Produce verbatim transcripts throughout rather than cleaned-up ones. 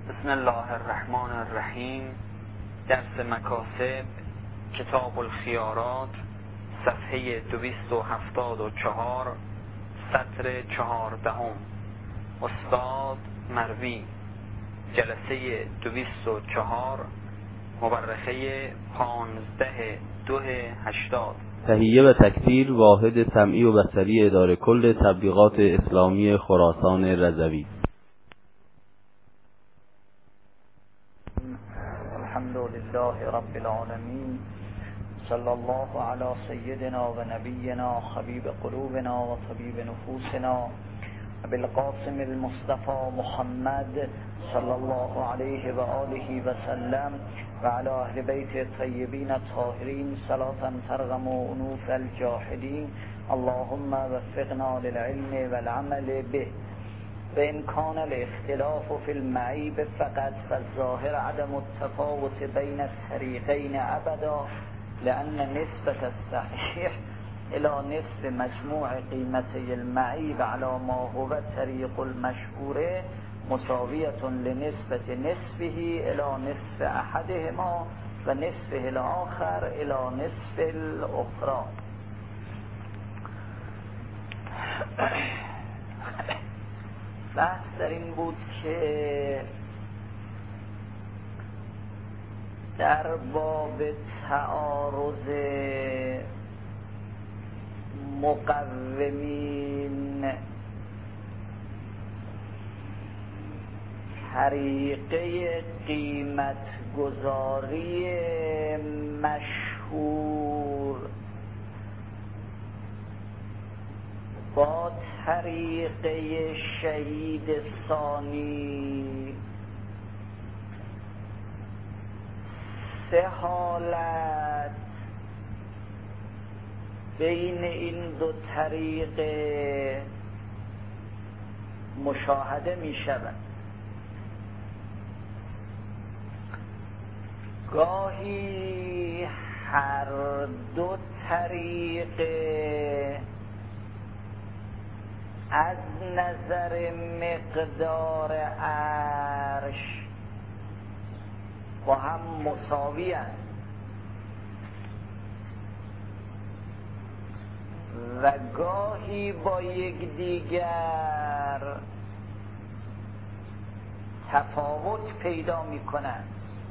بسم الله الرحمن الرحیم. درس مکاسب، کتاب الخیارات، صفحه دویست و هفتاد و چهار، سطر چهاردهم. استاد مروی، جلسه دویست و چهار، مورخه پانزده دو هشتاد. تهیه و تکثیر واحد سمعی و بصری اداره کل تبلیغات اسلامی خراسان رضوی. الحمد لله رب العالمین، صلی الله علی سیدنا و نبینا حبیب قلوبنا و طبیب نفوسنا ابی القاسم المصطفى محمد صلی الله علیه و آله و سلم و علی اهل بیت الطیبین الطاهرین صلاة ترغم انوف الجاحدین. اللهم وفقنا للعلم والعمل به. وإن كان الاختلاف في المعيب فقط فالظاهر عدم التفاوت بين الطريقين أبدا، لأن نسبة الصحيح إلى نصف مجموع قيمتي المعيب على ما هو الطريق المشهور مساوية لنسبة نصفه إلى نصف أحدهما ونصفه الآخر إلى نصف الأخرى. بحث در این بود که در باب تعارض مقومین طریقه قیمت گذاری مشهور با طریقه شهید ثانی سه حالت بین این دو طریقه مشاهده می شود. گاهی هر دو طریقه از نظر مقدار عرش با هم مساوی است و گاهی با یکدیگر تفاوت پیدا می کنند.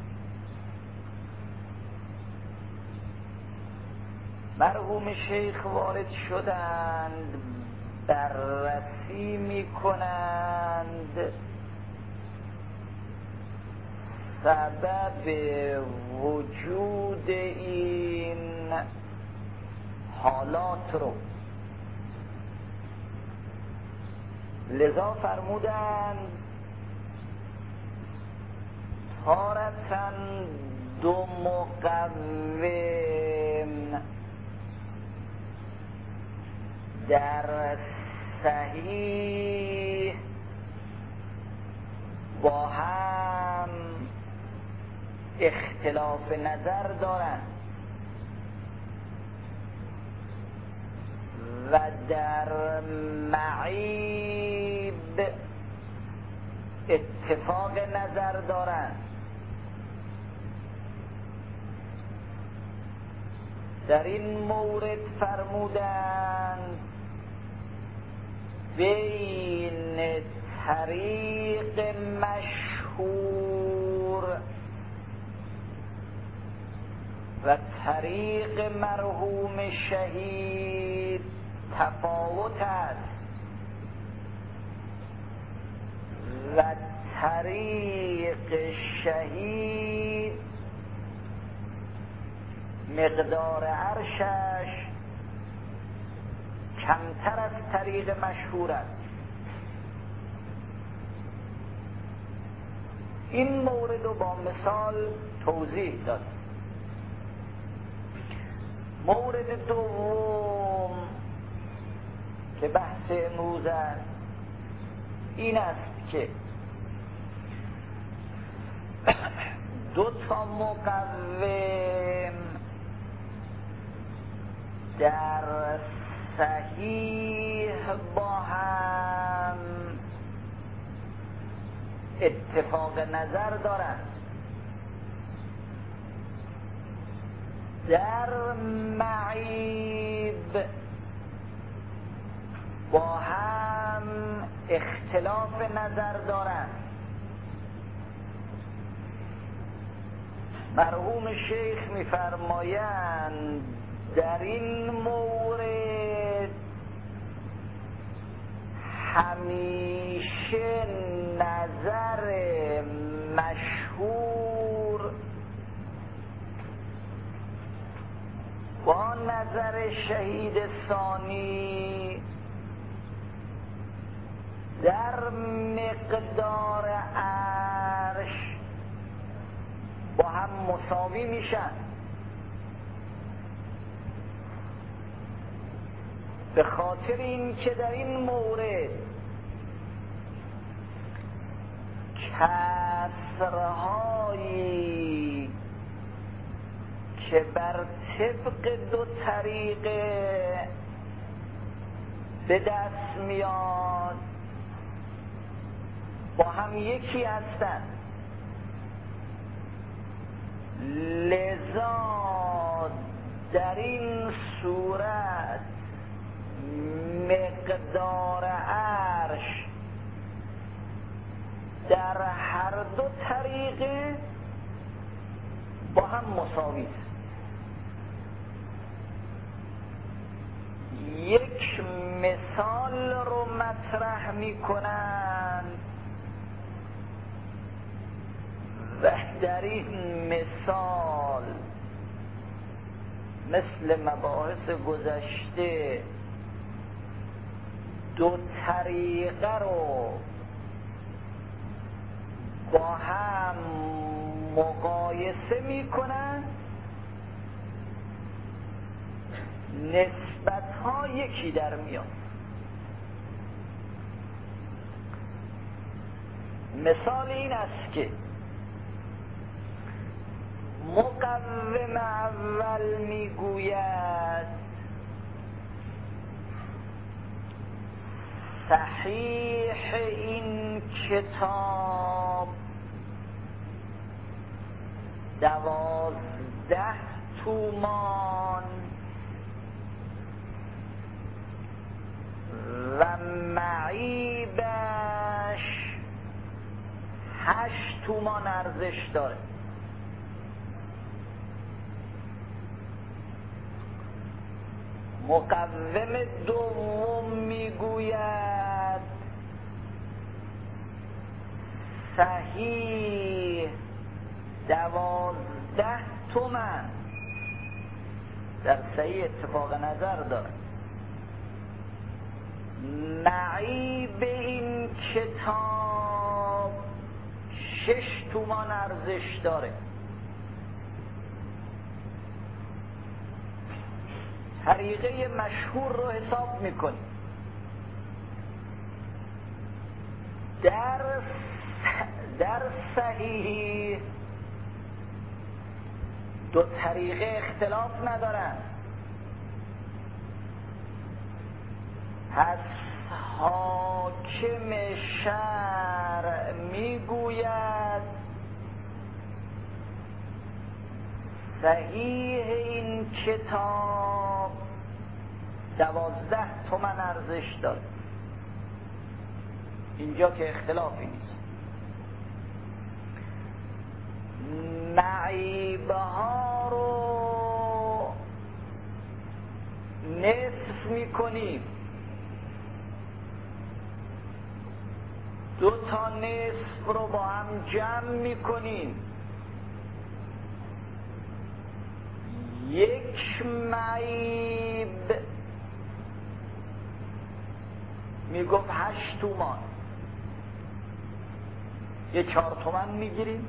مرحوم شیخ وارد شدند، بررسی می کنند سبب وجود این حالات رو. لذا فرمودند تارةً دو مقوم در صحیح با هم اختلاف نظر دارند و در معیب اتفاق نظر دارند. در این مورد فرمودند بین طریق مشهور و طریق مرحوم شهید تفاوت است و طریق شهید مقدار عرشش کمتر از طریق مشهور است. این مورد رو با مثال توضیح داد. مورد دوم که بحث امروز است این است که دو تا مقوم در صحیح با هم اتفاق نظر دارند. در معیب با هم اختلاف نظر دارند. مرحوم شیخ می‌فرمایند در این مورد همیشه نظر مشهور با نظر شهید ثانی در مقدار عرش با هم مساوی میشن. به خاطر این که در این مورد کسرهایی که بر طبق دو طریقه به دست میاد با هم یکی هستند، لذا در این صورت مقدار عرش در هر دو طریقه با هم مساوی است. یک مثال رو مطرح می کنند و در این مثال مثل مباحث گذشته دو طریقه رو با هم مقایسه می کنند، نسبت ها یکی در میاد. مثال این است که مقوم اول میگوید صحیح این کتاب دوازده تومان و معیبش هشت تومان ارزش داره. مقوم دوم میگوید صحیح دوازده تومن در صحیح اتفاق نظر داره. معیب این کتاب شش تومان ارزش داره. طریقه مشهور رو حساب میکنیم. در در صحیح دو طریقه اختلاف ندارن، پس حاکم شرع میگوید صحیح این کتاب دوازده تومن ارزش داره. اینجا که اختلافی نیست. معیبه ها رو نصف میکنیم، دو تا نصف رو با هم جمع میکنیم، یک معیب میگفت هشت تومان، یه چهار تومن میگیریم.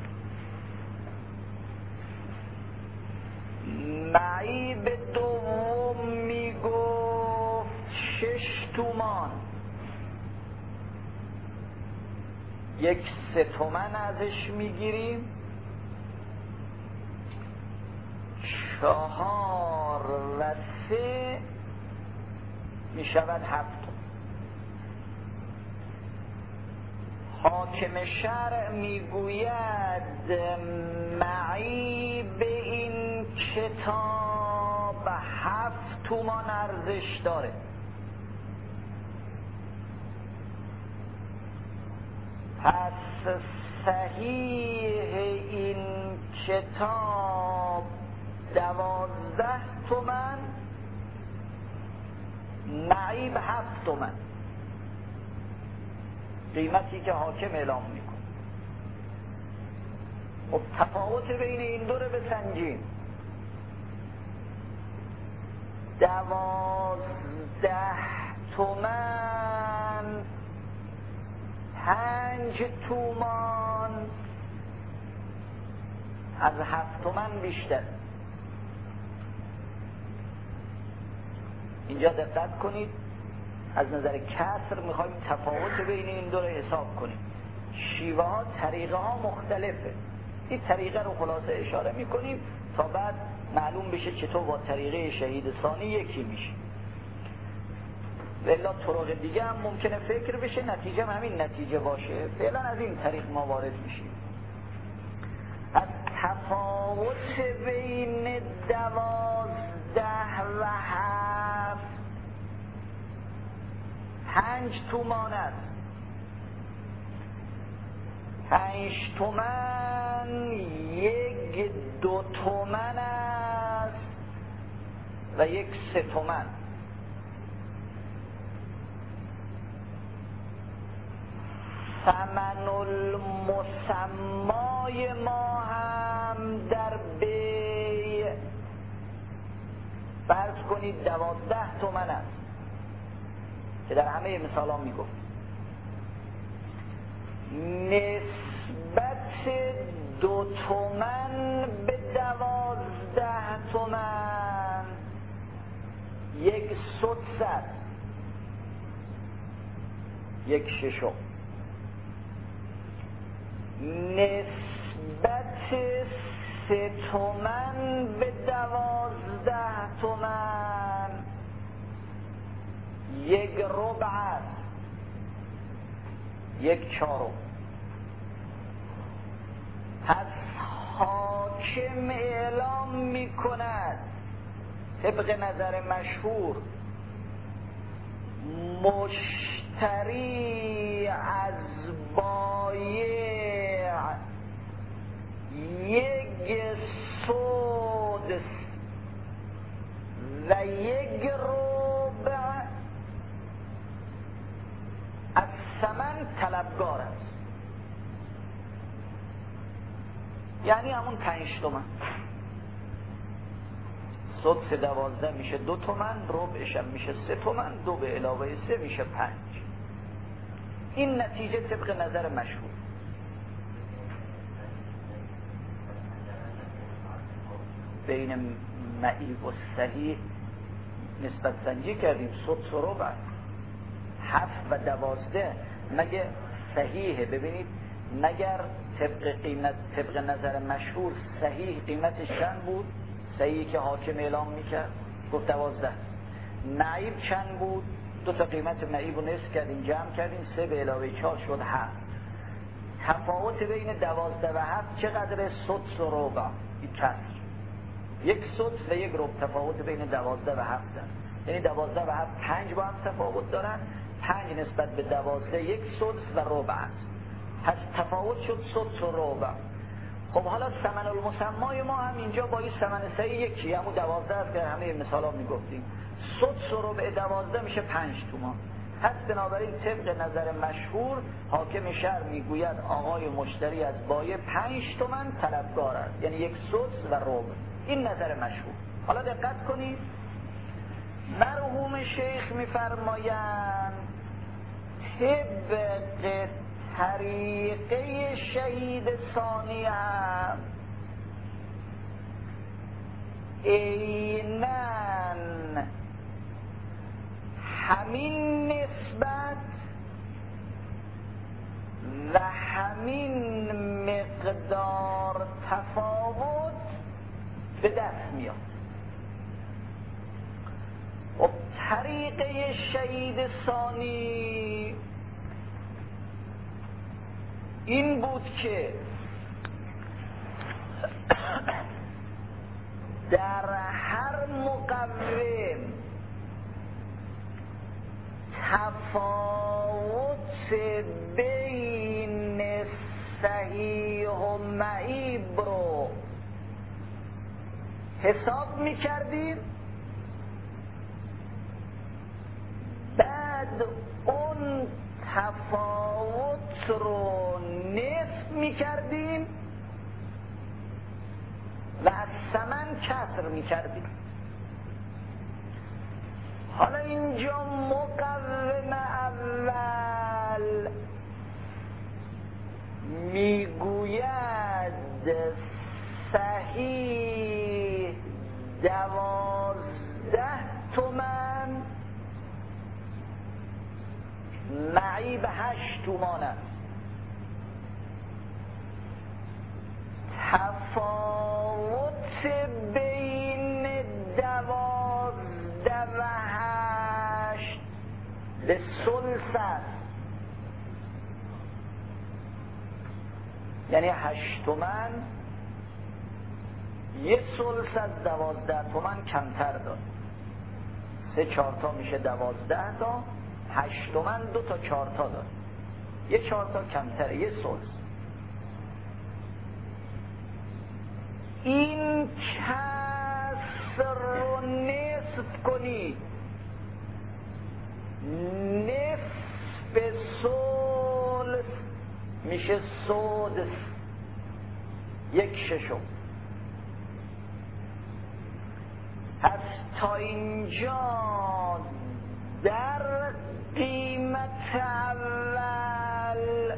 معیب دوم میگفت شش تومان، یک سه تومن ازش میگیریم. چهار و سه میشود هفت. حاکم شرع میگوید معی به این کتاب هفت تومان ارزش داره. پس صحیح این کتاب دوازده تومن، معیب هفت تومن، قیمتی که حاکم اعلام میکنه. خب تفاوت بین این دو رو بسنجیم. دوازده تومن پنج تومان از هفت تومن بیشتر. اینجا دقت کنید، از نظر کسر میخوایم تفاوت بین این دو رو حساب کنیم. شیوه ها، طریقه ها مختلفه. این طریقه رو خلاصه اشاره میکنیم تا بعد معلوم بشه چطور با طریقه شهید ثانی یکی میشه. ولی طرق دیگه هم ممکنه فکر بشه نتیجه هم همین نتیجه باشه. فعلا از این طریق ما وارد میشیم. از تفاوت بین دوازده و هفت پنج تومان است. پنج تومن یک دو تومن است و یک سه تومن. ثمن المسمای ما هم در بیع فرض کنید دوازده تومن است که در همه مثال ها میگفت. نسبت دو تومن به دوازده تومن یک سدس، یک ششم. نسبت سه تومن به دوازده تومن یک ربع است، یک چهارم. پس حاکم اعلام می کند طبق نظر مشهور مشتری از بایع یک سدس و یک ربع از ثمن طلبگار است. یعنی همون پنج تومن. سدس دوازده میشه دو تومن، ربعش هم میشه سه تومن، دو به علاوه سه میشه پنج. این نتیجه طبق نظر مشهور. بین معیب و صحیح نسبت سنجی کردیم. سدس و ربع، هفت و دوازده مگه صحیحه؟ ببینید مگر طبق قیمت طبق نظر مشهور صحیح قیمتش چند بود؟ صحیحی که حاکم اعلام میکرد گفت دوازده. معیب چند بود؟ دو تا قیمت معیب رو نصف کردیم جمع کردیم، سه به علاوه چهار شد هفت. تفاوت بین دوازده و هفت چقدره؟ سدس و ربع. این کسر یک سدس و یک ربع تفاوت بین دوازده و هفت است. یعنی دوازده و هفت پنج با هم تفاوت دارن. پنج نسبت به دوازده یک سدس و ربع است. پس تفاوت شد سدس و ربع. خب حالا ثمن المسمای ما هم اینجا با این ثمن صحیح یکی، همون دوازده است که همه مثالا میگفتیم. سدس و ربع دوازده میشه پنج تومان. پس بنابراین طبق نظر مشهور حاکم شرع میگوید آقای مشتری از بایع پنج تومن طلبگار است، یعنی یک سدس و ربع. این نظر مشهور. حالا دقت کنید، مرحوم شیخ میفرمایند طبق طریقه شهید ثانی هم عیناً همین نسبت و همین مقدار تفاوت به دست میاد. و طریقه شهید ثانی این بود که در هر مقوم تفاوت بین صحیح و معیب رو حساب میکردیم، بعد اون تفاوت رو نصف میکردیم و از ثمن کسر میکردیم. حالا اینجا مقوم اول میگوید صحیح دوازده تومن، معیب هشت تومان است. تفاوت بین دوازده و هشت به ثلث است، یعنی هشت تومن یه ثلث از دوازده تومن کمتر داد. سه چهار تا میشه دوازده تا، هشت تومن دو تا چهار تا داد، یه چهار تا کمتره، یه ثلث. این کسر رو نصف کنید، نصف ثلث میشه سدس، یک ششم. از تا اینجا در قیمت اول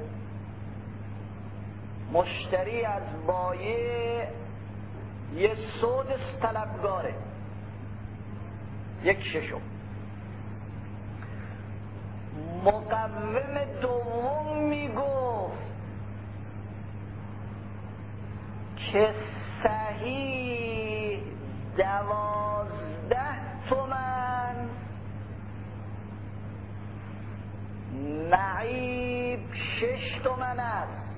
مشتری از بایع یه سدس طلبگاره، یک ششم. مقوم دوم میگفت که صحیح دوازده تومن، معیب شش تومن است.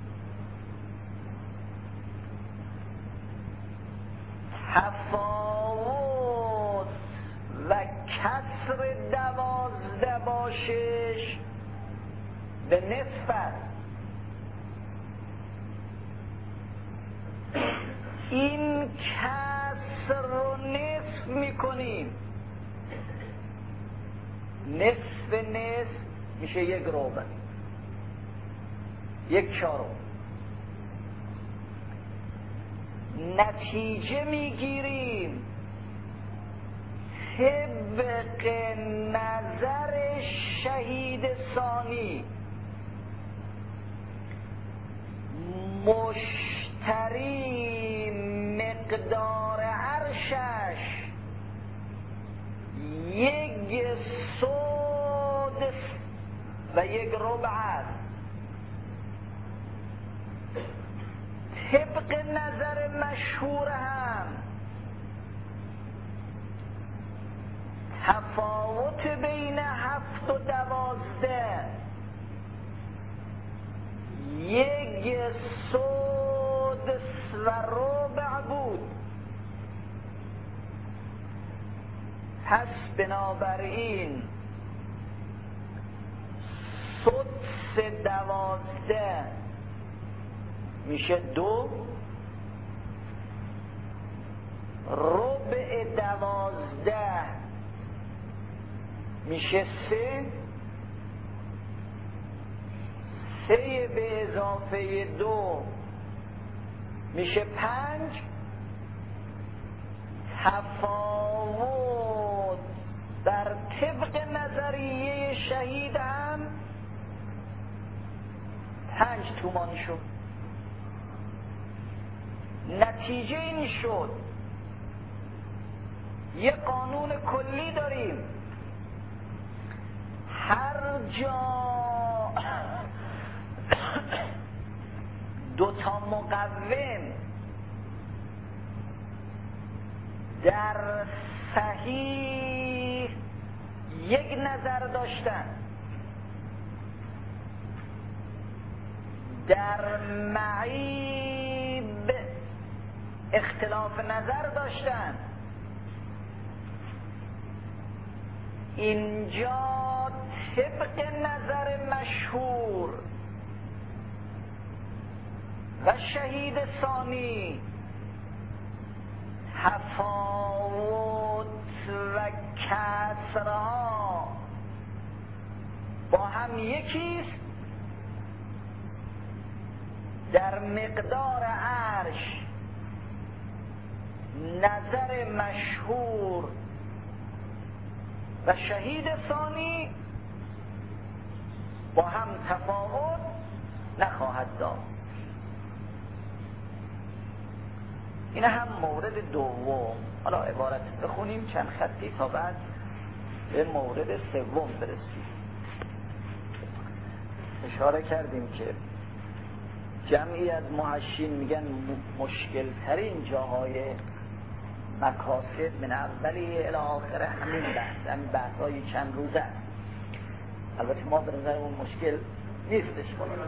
تفاوت و کسر دوازده با شش به نصف است. این کسر رو نصف میکنیم، نصف نصف میشه یک ربع، یک چهارم. نتیجه میگیریم طبق نظر شهید ثانی مشتری مقدار عرشش یک سدس و یک ربع است. طبق نظر مشهور هم تفاوت بین هفت و دوازده یک سدس و ربع بود. پس بنابراین سدس دوازده میشه دو، ربع دوازده میشه سه، سه به اضافه دو میشه پنج. تفاوت در طبق نظریه شهید هم پنج تومان شد. نتیجه این شد یه قانون کلی داریم، هر جا دو تا مقوم در صحیح یک نظر داشتن، در معیب اختلاف نظر داشتن. اینجا طبق نظر مشهور و شهید ثانی تفاوت و کسرها با هم یکیست. در مقدار عرش نظر مشهور و شهید ثانی با هم تفاوت نخواهد داشت. این هم مورد دوم. حالا عبارت بخونیم چند خطی تا بعد به مورد سوم برسیم. اشاره کردیم که جمعی از محشین میگن مشکل ترین جاهای مکاسب من اولی الی آخر همین بحث، همین بحث های چند روزه. البته ما به نظرمون مشکل نیستش،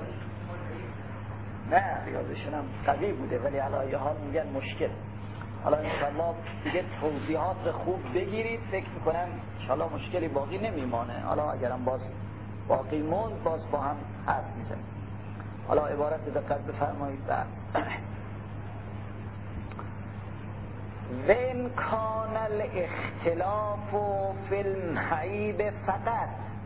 نه ریاضشون هم قوی بوده، ولی علی حال میگن مشکل. حالا انشالله دیگه توضیحات رو خوب بگیرید، فکر میکنم انشالله مشکلی باقی نمیمانه. حالا اگرم باز باقی موند باز با هم حرف میزنیم. حالا عبارت دقت بفرمایید. بعد وَإِنْ كَانَ الْاخْتِلَافُ فِي الْمَعِيبِ فقط،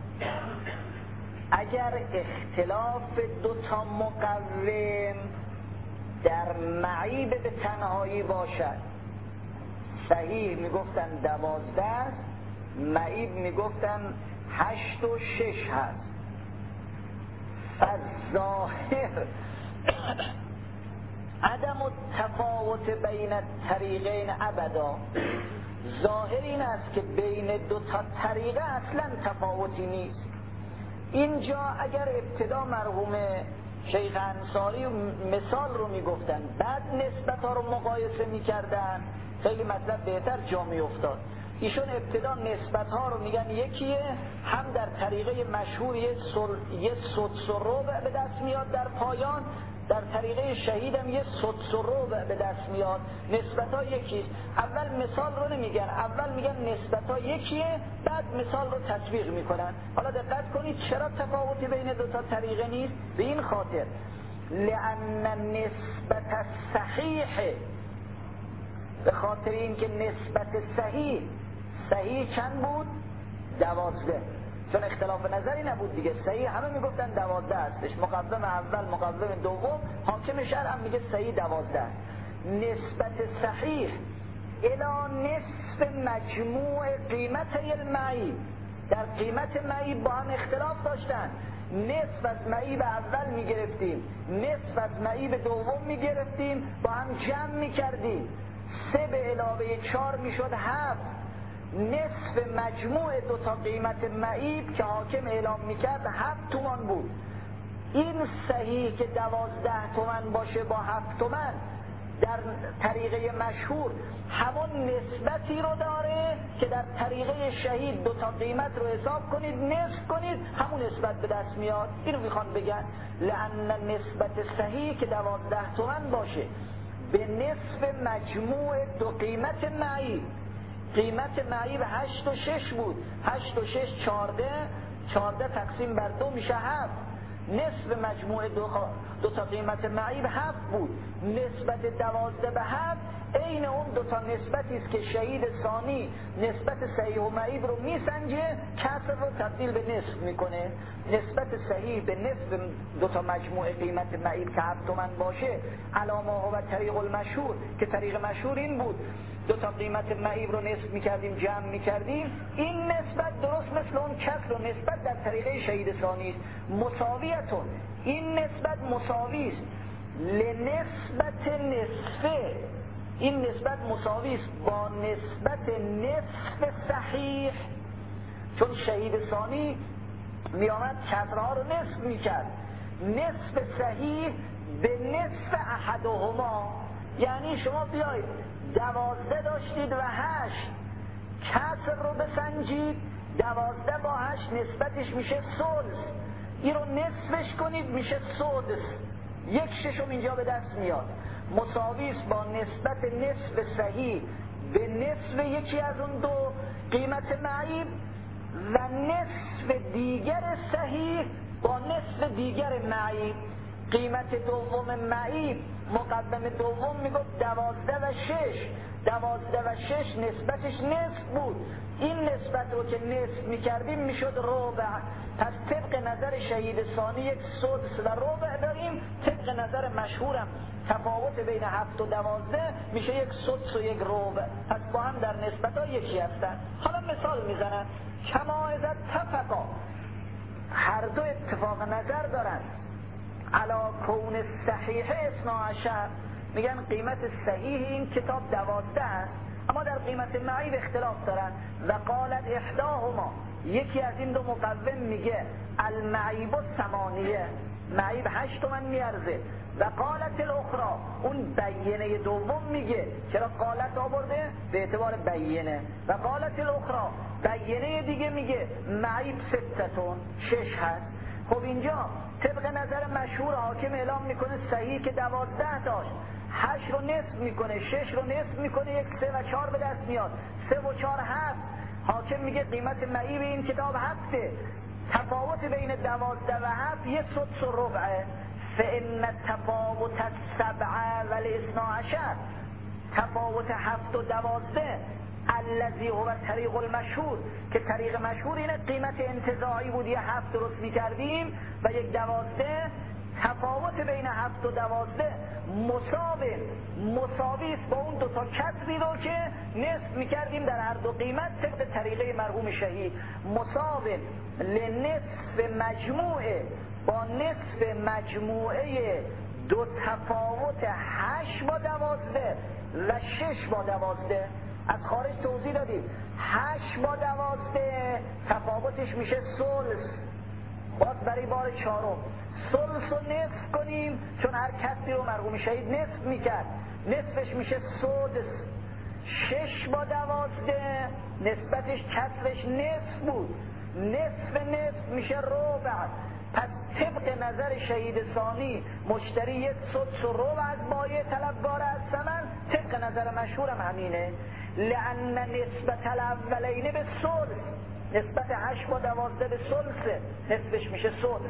اگر اختلاف دو تا مقوم در معیب به تنهایی باشد، صحیح میگفتن دوازده است، معیب میگفتن هشت و شش هست. فالظاهر عدم التفاوت بین الطریقین ابدا، ظاهر این است که بین دو تا طریقه اصلا تفاوتی نیست. اینجا اگر ابتدا مرحوم شیخ انصاری مثال رو میگفتن، بعد نسبت ها رو مقایسه میکردن، خیلی مطلب بهتر جا میافتاد. ایشون ابتدا نسبت ها رو میگن یکیه، هم در طریقه مشهور یه سدس و ربع به دست میاد در پایان، در طریقه شهید هم یه سدس و ربع به دست میاد. نسبت ها یکیست. اول مثال رو نمیگن، اول میگن نسبت ها یکیه، بعد مثال رو تطبیق میکنن. حالا دقت کنید چرا تفاوتی بین دو تا طریقه نیست؟ به این خاطر لأن نسبت صحیح، به خاطر اینکه نسبت صحیح صحیح چند بود؟ دوازده. چون اختلاف نظری نبود دیگه، صحیح همه میگفتن دوازده هستش. مقوم اول مقوم دوم، حاکم شرع هم میگه صحیح دوازده. نسبت صحیح الی نصف مجموع قیمت المعیب، در قیمت معیب با هم اختلاف داشتن. نصف از معیب اول میگرفتیم، نصف از معیب دوم میگرفتیم، با هم جمع میکردیم. سه به علاوه چهار میشد هفت. نصف مجموع دو تا قیمت معیب که حاکم اعلام میکرد هفت تومان بود. این صحیح که دوازده تومن باشه با هفت تومن در طریقه مشهور همون نسبتی رو داره که در طریقه شهید دو تا قیمت رو حساب کنید نصف کنید همون نسبت به دست میاد. اینو میخوان بگن لأن نسبت صحیح که دوازده تومن باشه به نصف مجموع دو قیمت معیب. قیمت معیب هشت و شش بود، هشت و شش چارده، چارده تقسیم بر دو میشه هفت. نصف مجموع دو, دو تا قیمت معیب هفت بود. نسبت دوازده به هفت عین اون دو تا نسبتی است که شهید ثانی نسبت صحیح و معیب رو میسنجه، کسر رو تبدیل به نصف میکنه. نسبت صحیح به نصف دو تا مجموع قیمت معیب که هفت تومن باشه، علامه و طریق المشهور که طریق مشهور این بود، دو تا قیمت معیب رو نصف میکردیم جمع میکردیم. این نسبت درست مثل اون کسر و نسبت در طریقه شهید ثانی است. مساویتون، این نسبت مساوی است لنسبت نصفه، این نسبت مساوی است با نسبت نصف صحیح. چون شهید ثانی میامد کسرها رو نصف میکرد، نصف صحیح به نصف احدهما. یعنی شما بیایید دوازده داشتید و هشت، کسر رو بسنجید، دوازده با هشت نسبتش میشه سدس، این رو نصفش کنید میشه سدس. یک ششم اینجا به دست میاد، مساوی است با نسبت نصف صحیح به نصف یکی از اون دو قیمت معیب و نصف دیگر صحیح با نصف دیگر معیب. قیمت دوم معیب مقدم دوم میگفت دوازده و شش، دوازده و شش نسبتش نصف بود، این نسبت رو که نصف میکردیم میشد ربع. پس طبق نظر شهید ثانی یک سدس و ربع داریم، طبق نظر مشهورم تفاوت بین هفت و دوازده میشه یک سدس و یک ربع، پس با هم در نسبت ها یکی هستن. حالا مثال میزنن کما اذا اتفقا، هر دو اتفاق نظر دارن علا کون صحیح اثنا عشر، میگن قیمت صحیح این کتاب دوازده است اما در قیمت معیب اختلاف دارن. و قالت احداهما، یکی از این دو مقوم میگه المعیب ثمانیه، معیب هشت تومن میارزه. و قالت الاخرى، اون بیینه دوم میگه، چرا قالت آورده؟ به اعتبار بیینه. و قالت الاخرى، بیینه دیگه میگه معیب ستتون، شش هست. خب اینجا طبق نظر مشهور حاکم اعلام میکنه صحیح که دوازده داشت، هشت رو نصف میکنه، شش رو نصف میکنه، یک سه و چهار به دست میاد، سه و چهار هفت. حاکم میگه قیمت معیب این کتاب هفته، تفاوت بین دوازده و هفت یک سدس و ربعه. فإن تفاوت السبعه و الاثنا عشر، تفاوت هفت و دوازده الذی هو طریق المشهور، که طریق مشهور اینه قیمت انتزاعی بود، یه هفت درست میکردیم و یک دوازده، تفاوت بین هفت و دوازده مساوی مساوی است با اون دوتا کسری رو که نصف میکردیم در هر دو قیمت طبق طریقه مرحوم شهید. مساوی لنصف مجموعه، با نصف مجموعه دو تفاوت هشت با دوازده و شش با دوازده. از خارج توضیح دادیم هشت با دوازده تفاوتش میشه ثلث، باز برای بار چهارم ثلث رو نصف کنیم، چون هر کسی رو مرحوم شهید نصف میکرد، نصفش میشه سدس. شش با دوازده نسبتش کسرش نصف بود، نصف نصف میشه ربع. پس طبق نظر شهید ثانی مشتری یک سدس و ربع از بایع طلبگار از ثمن، طبق نظر مشهورم همینه. لأن نسبت الاولین به ثلث، نسبت هشت با دوازده به ثلثه، نصفش میشه ثلث.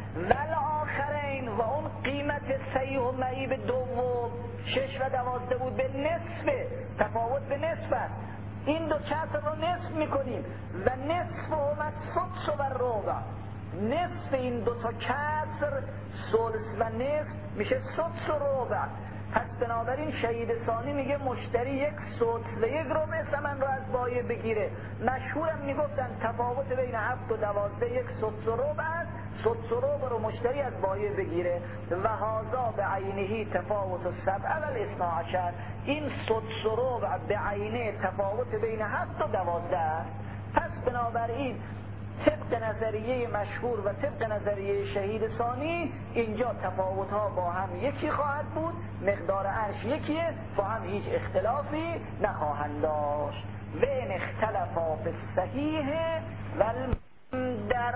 والآخرین، و اون قیمت صحیح و معیب دوم شش و دوازده بود به نصف، تفاوت به نصف است. این دو کسر رو نصف میکنیم و نصف اومد سدس و ربع، نصف این دو تا کسر ثلث و نصف میشه سدس و ربع. پس بنابراین شهید ثانی میگه مشتری یک سدس و یک ربع ثمن رو از بایع بگیره. مشهورم میگفتن تفاوت بین هفت و دوازده یک سدس و ربع است، سدس و ربع رو مشتری از بایع بگیره. و هذا به عینه تفاوت السبع و الاثنا عشر، این سدس و ربع به عینه تفاوت بین هفت و دوازده است. پس بنابراین طبق نظریه مشهور و طبق نظریه شهید ثانی اینجا تفاوت ها با هم یکی خواهد بود، مقدار عرش یکیه، با هم هیچ اختلافی نخواهند داشت. و ان اختلافا فی الصحیح و در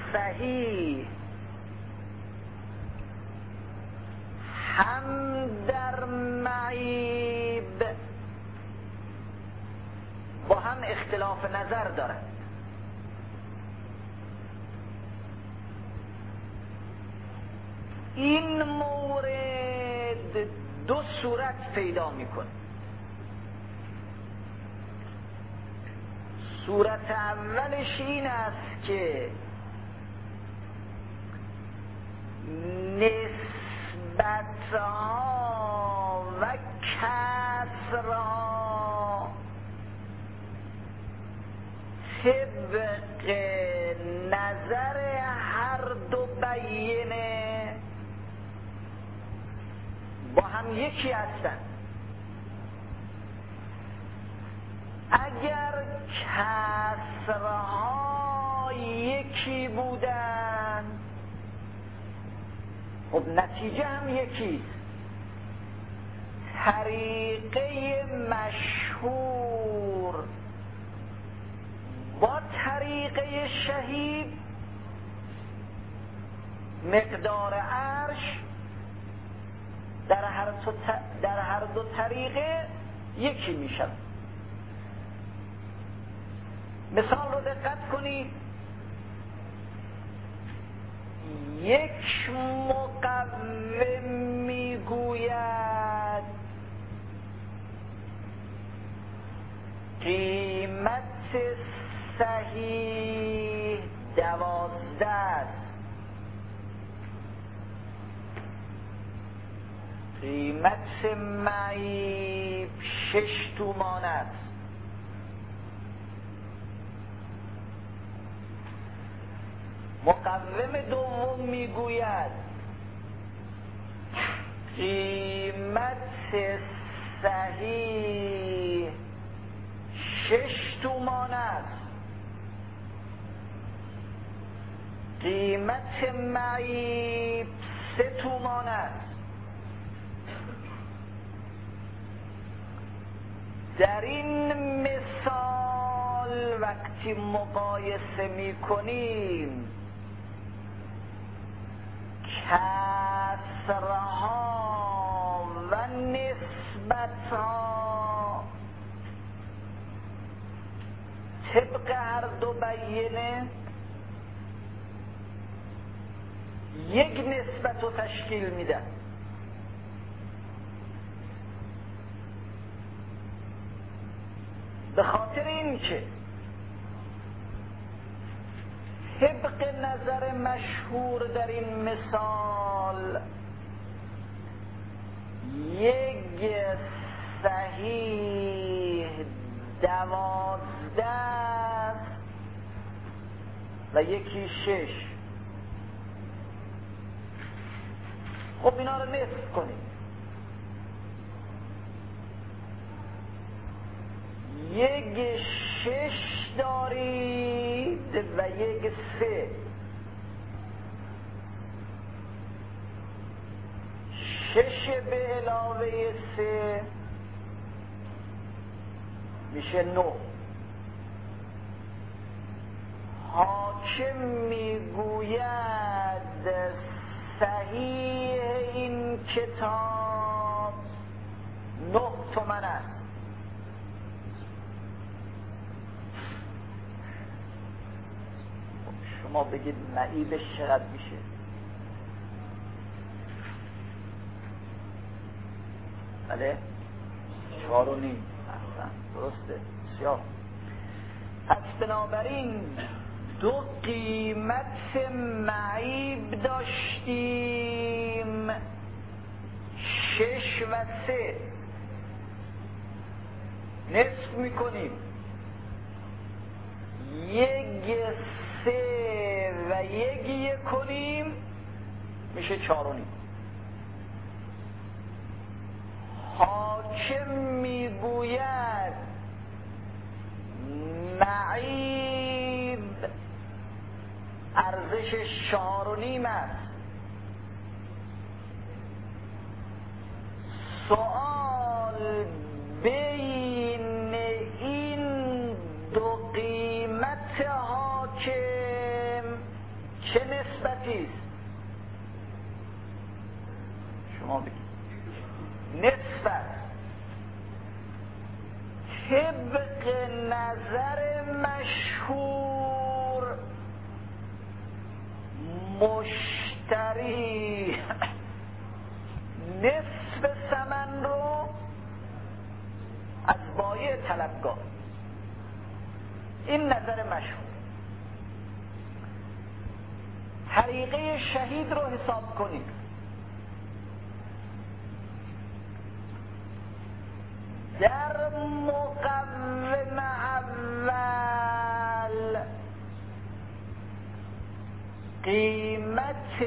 صحیح، هم در معیب با هم اختلاف نظر دارند. این مورد دو صورت پیدا میکنه. صورت اولش این است که نسبتها و کسرها طبق نظر هر دو بیینه با هم یکی هستند. اگر کسرها یکی بودن خب نتیجه هم یکیست. طریقه مشهور با طریقه شهید مقدار عرش در هر, در هر دو طریقه یکی میشن. مثال رو دقت کنید. یک مقوم میگوید قیمت صحیح دوازده است، قیمت معیب شش تومان است. مقوم دوم میگوید قیمت صحیح شش تومان است، قیمت معیب سه تومان است. در این مثال وقتی مقایسه می کنیم کسرها و نسبتها طبق هر دو بیانه یک نسبت رو تشکیل میدن. به خاطر این که طبق نظر مشهور در این مثال یک صحیح دوازده است و یکی شش. خب اینا رو نصف کنیم. یک شش دارید و یک سه. شش به علاوه سه میشه نه. حاکم میگوید صحیح این کتاب نه تومن است. شما بگید معیبش چقدر میشه؟ بله؟ چهار و نیم. احسن، درسته، بسیار. پس بنابراین دو قیمت معیب داشتیم، شش و سه. نصف میکنیم، یک سه و یک یک کنیم میشه چهار و نیم. حاکم میگوید معیب ارزشش چهار و نیم است. سوال بین این دو قیمت حاکم چه نسبتی است؟ شما بگید. نسبت طبق نظر مشهور مشتری نصف ثمن رو از بایع طلبگاه. این نظر مشهور. طریقه شهید رو حساب کنید. در مقوم اول قیمت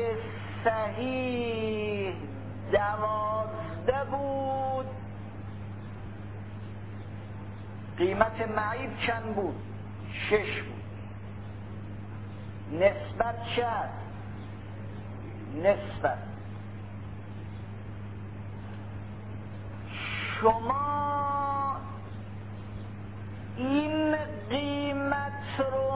صحیح دوازده بود، قیمت معیب چند بود؟ شش بود. نسبت چند؟ نسبت شما این قیمت رو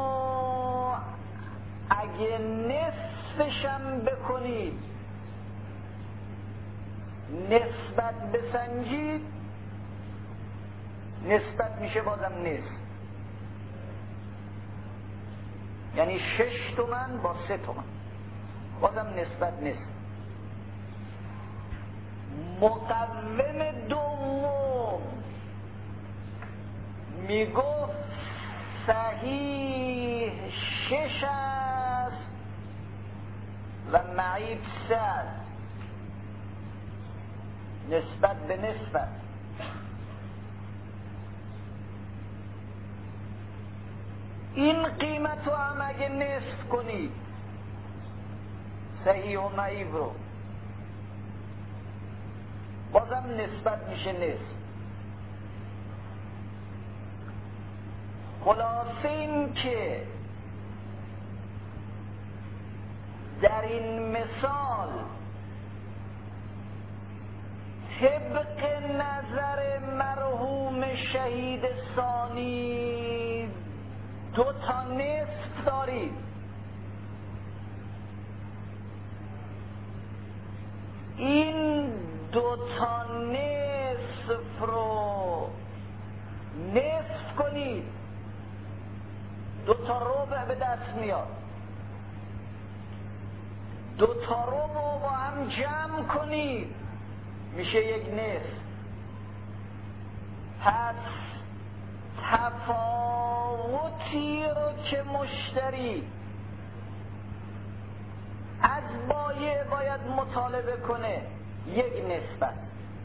اگه نصفشم بکنید، نسبت بسنجید نسبت میشه بازم نصف، یعنی شش تومن با سه تومن بازم نسبت نصف. مقوم دوم میگفت صحیح شش است و معیب سه است، نسبت به نسبت. این قیمت رو هم اگه نصف کنید صحیح و معیب رو بازم نسبت میشه نصف. خلاصه این که در این مثال طبق نظر مرحوم شهید ثانی دو تا نصف دارید. این دو تا نصف رو نصف کنید، دو تا ربع به دست میاد. دو تا ربع رو با هم جمع کنید میشه یک نصف. پس تفاوتی رو که مشتری از بایع باید مطالبه کنه یک نسبت،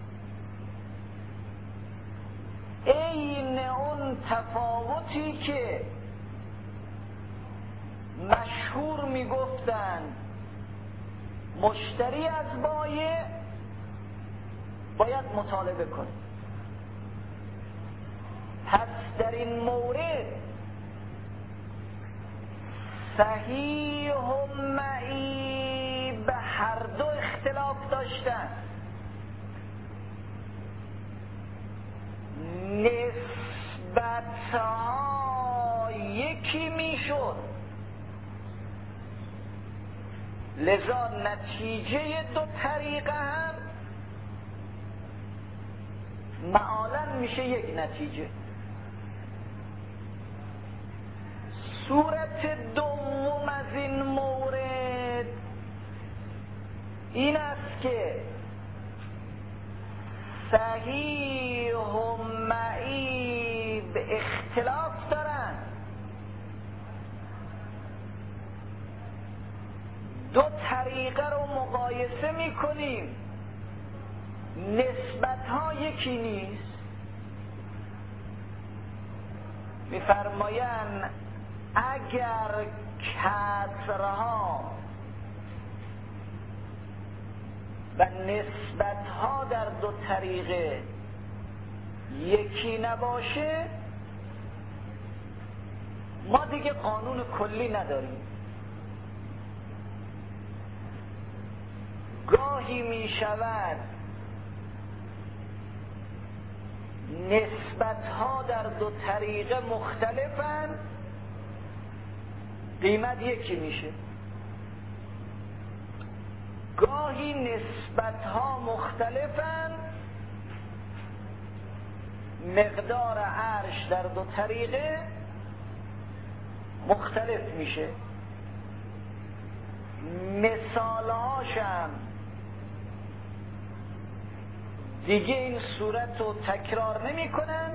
عین اون تفاوتی که مشهور میگفتن مشتری از بایع باید مطالبه کنه. پس در این مورد صحیح و معیب هر دو اختلاف داشتن. نسبت‌ها یکی میشد، لذا نتیجه دو طریقه هم معالاً میشه یک نتیجه. صورت دوم از این مورد این است که صحیح و معیب اختلاف دارن، دو طریقه رو مقایسه میکنیم، نسبت ها یکی نیست. میفرمایند اگر کسرها و نسبتها در دو طریقه یکی نباشه ما دیگه قانون کلی نداریم. گاهی می شود نسبتها در دو طریقه مختلفن، قیمت یکی میشه. گاهی نسبتها مختلفن، مقدار عرش در دو طریقه مختلف میشه. مثالهاشم دیگه این صورت رو تکرار نمی کنن.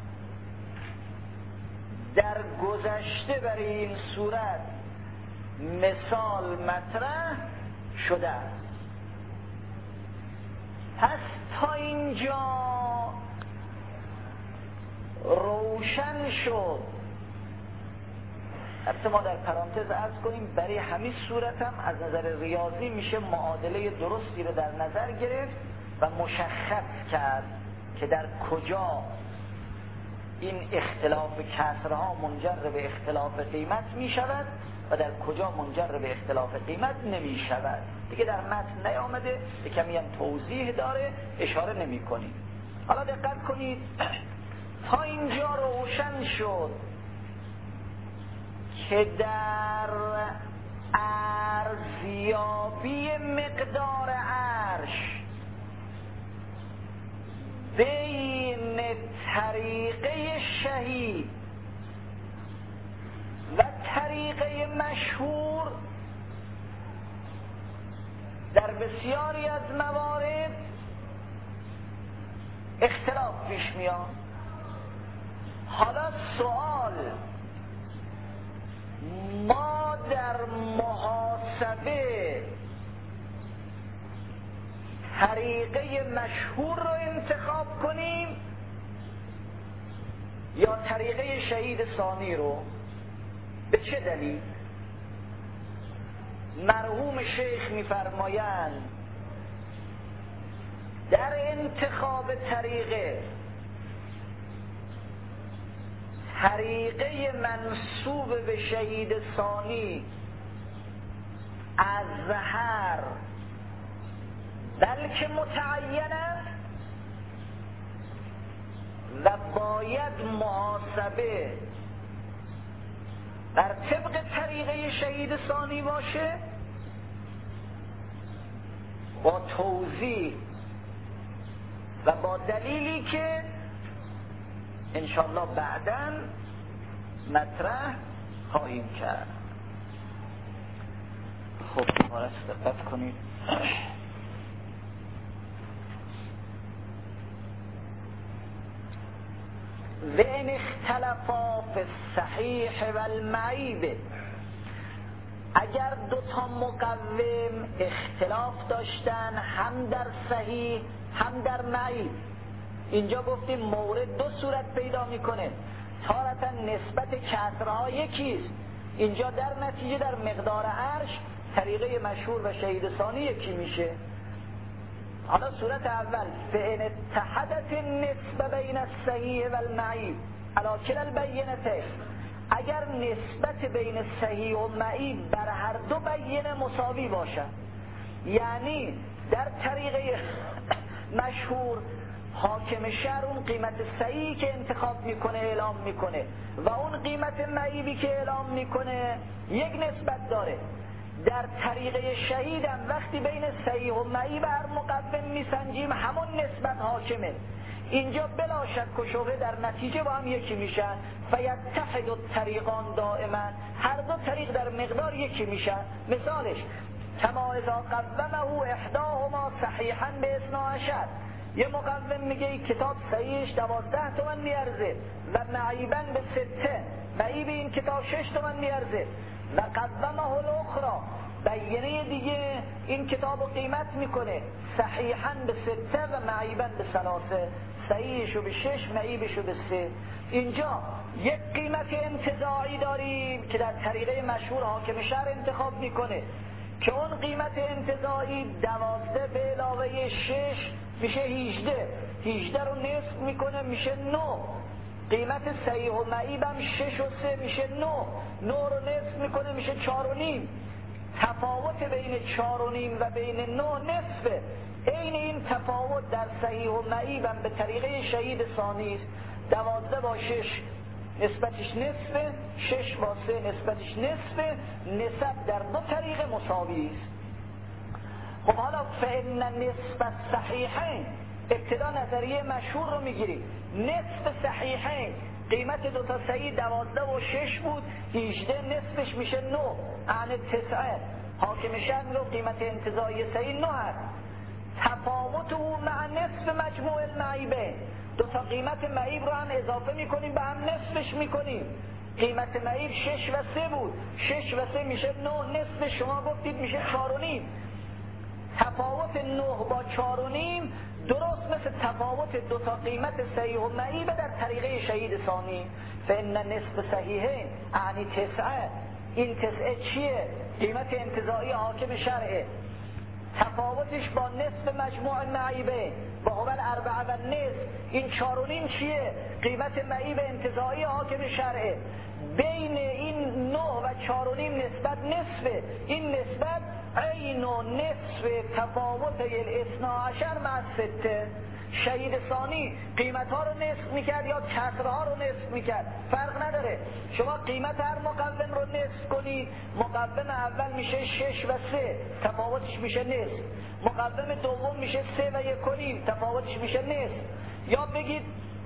در گذشته برای این صورت مثال مطرح شده است. پس تا اینجا روشن شد. البته ما در پرانتز عرض کنیم برای همین صورت هم از نظر ریاضی میشه معادله درستی رو در نظر گرفت و مشخص کرد که در کجا این اختلاف کسرها منجر به اختلاف قیمت می شود و در کجا منجر به اختلاف قیمت نمی شود. دیگه در متن نیامده، به کمی هم توضیح داره، اشاره نمی کنیم. حالا دقت کنید، تا اینجا روشن شد که در ارزیابی مقدار عرش بین طریقه شهید و طریقه مشهور در بسیاری از موارد اختلاف پیش میاد. حالا سوال، ما در محاسبه طریقه مشهور رو انتخاب کنیم یا طریقه شهید ثانی رو؟ به چه دلیل؟ مرحوم شیخ می‌فرمایند در انتخاب طریقه طریقه منسوب به شهید ثانی ازهر بلکه متعین است و باید محاسبه بر طبق طریقه شهید ثانی باشه، با توضیح و با دلیلی که انشاءالله بعداً مطرح خواهیم کرد. خب مارس دقت کنید. و ان اختلفا فی الصحیح و المعیب، اگر دو تا مقوم اختلاف داشتن هم در صحیح هم در معیب، اینجا گفتیم مورد دو صورت پیدا میکنه، تارتا نسبت کسرها یکیست، اینجا در نتیجه در مقدار عرش طریقه مشهور و شهید ثانی یکی میشه. حالا صورت اول فإن اتحدت النسبه بین الصحیح و المعیب علی کلا البینتین، اگر نسبت بین صحیح و معیب بر هر دو بینه مساوی باشد، یعنی در طریقه مشهور حاکم شهر اون قیمت صحیحی که انتخاب میکنه اعلام میکنه و اون قیمت معیبی که اعلام میکنه یک نسبت داره. در طریقه شهیدم وقتی بین صحیح و معیب هر مقوم میسنجیم همون نسبت حاکمه، اینجا بلا شک و شبهه در نتیجه با هم یکی میشن. فیتحد الطریقان دائما، هر دو طریق در مقدار یکی میشن. مثالش کما اذا قومه احداهما صحیحا به اثنا عشر، یه مقوم میگه این کتاب صحیحش دوازده تومن میارزه و معیبا به سته، معیب این کتاب شش تومن میارزه. و قومه الاخرى، بینه دیگه این کتاب رو قیمت میکنه صحیحا به سته و معیبا به ثلاثه، صحیحشو به شش معیبشو به سه. اینجا یک قیمت انتزاعی داریم که در طریقه مشهور حاکم شهر انتخاب میکنه که اون قیمت انتزاعی دوازده به علاوه شش میشه هجده، هجده رو نصف میکنه میشه نه. قیمت صحیح و معیب هم شش و سه میشه نه، نه رو نصف میکنه میشه چار و نیم. تفاوت بین چار و نیم و بین نه نصفه. این این تفاوت در صحیح و معیب هم به طریقه شهید ثانی است. دوازده با شش نسبتش نصفه، شش با سه نسبتش نصفه، نسب در دو طریق مساوی است. خب حالا فإن نسبت صحیحین، ابتدا نظریه مشهور رو میگیری، نصف صحیحین قیمت دوتا صحیح دوازده و شش بود، هجده نصفش میشه نه، اعنی تسعه. حاکم شهر رو قیمت انتزاعی صحیح نه هست، تفاوت او مع نصف مجموع المعیبه، دوتا قیمت معیب رو هم اضافه میکنیم به هم نصفش میکنیم. قیمت معیب شش و سه بود، شش و سه میشه نه، نصف شما گفتید میشه چار و نیم. تفاوت نه با چار و نیم درست مثل تفاوت دو تا قیمت صحیح و معیب در طریقه شهید ثانی. فإن نصف صحیحین اعنی تسعه، این تسعه چیه؟ قیمت انتزاعی حاکم شرعه، تفاوتش با نصف مجموع معیبه با هو الاربعه و نصف، این چار و نیم چیه؟ قیمت معیب انتزاعی حاکم شرعه. بین این نه و چار و نیم نسبت نصفه، این نسبت عین و نصف تفاوت الاثنا عشر مع سته. شهید ثانی قیمت ها رو نصف میکرد یا کسره ها رو نصف میکرد، فرق نداره. شما قیمت هر مقوم رو نصف کنید، مقوم اول میشه شش و سه، تفاوتش میشه نصف. مقوم دوم میشه سه و یک و نیم، تفاوتش میشه نصف. یا بگید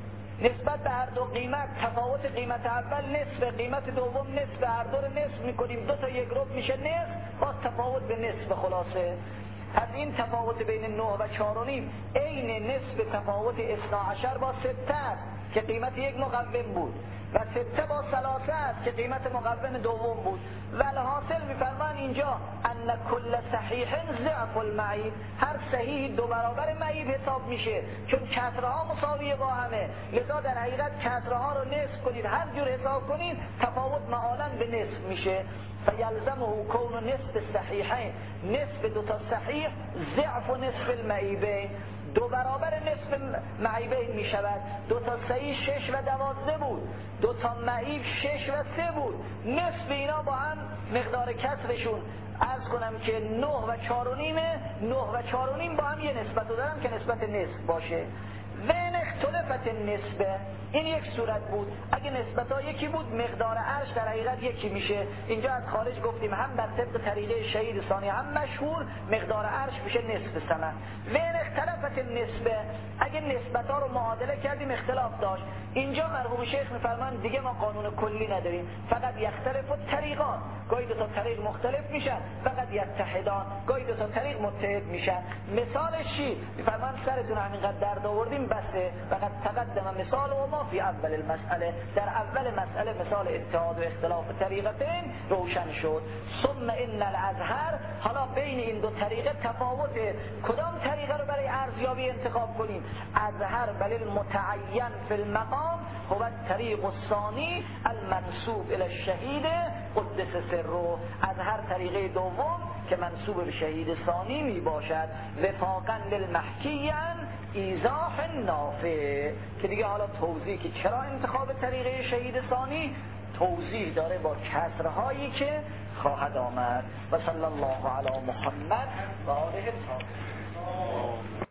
نسبت به هر دو قیمت تفاوت قیمت اول نصف، قیمت دوم نصف، هر دو رو نصف میکنیم، دو تا یک ربع میشه نصف، باز تفاوت به نصف. خلاصه از این تفاوت بین نه و چهار و نیم عین نصف تفاوت اثنا عشر با سته است که قیمت یک مقوم بود و سته با ثلاثه است که قیمت مقوم دوم بود. و الحاصل میفرمان اینجا ان کل صحیح ضعف المعیب، هر صحیح دو برابر معیب حساب میشه، چون کسرها مساوی با همه، لذا در حقیقت کسرها رو نصف کنید، هر جور حساب کنید تفاوت معالاً به نصف میشه. فیلزمه کون نصف صحیحین، نصف دو تا صحیح ضعف و نصف المعیبین، دو برابر نصف معیبین می شود. دو تا صحیح شش و دوازده بود، دو تا معیب شش و سه بود، نصف اینا با هم مقدار کسرشون عرض کنم که نه و چهار و نیمه، نه و چهار و نیم با هم یه نسبت رو دارن که نسبت نصف باشه. و این اختلافت نسبه، این یک صورت بود. اگه نسبت ها یکی بود مقدار عرش در حقیقت یکی میشه. اینجا از خارج گفتیم هم بر طبق طریقه شهید ثانی هم مشهور مقدار عرش میشه نصف ثمن. و این اختلافت نسبه، اگه نسبت ها رو معادله کردیم اختلاف داشت. اینجا مرحوم شیخ میفرمان دیگه ما قانون کلی نداریم، فقط یختلف الطریقان، گاهی دو تا طریق مختلف میشن، فقط یتحدان، گاهی دو تا طریق متحد میشن. مثالش چی؟ میفرمان سرتون همینقدر درد آوردیم بسه، فقط تقدم مثال و ما فی اول المسئله، در اول مسئله مثال اتحاد و اختلاف طریقتین روشن شد. ثم ان الازهر، حالا بین این دو طریقه تفاوت، کدام طریقه رو برای ارزیابی انتخاب کنیم؟ ازهر بل المتعین فی المقام هو الطریق الثانی المنسوب الی الشهید قدس سره، از هر طریقه دوم که منسوب به شهید ثانی می باشد، وفاقا للمحکیان ایضاح نافع، که دیگه حالا توضیح که چرا انتخاب طریقه شهید ثانی توضیح داره با کسرهایی که خواهد آمد. و صلی الله علی محمد و آله الطاهرین.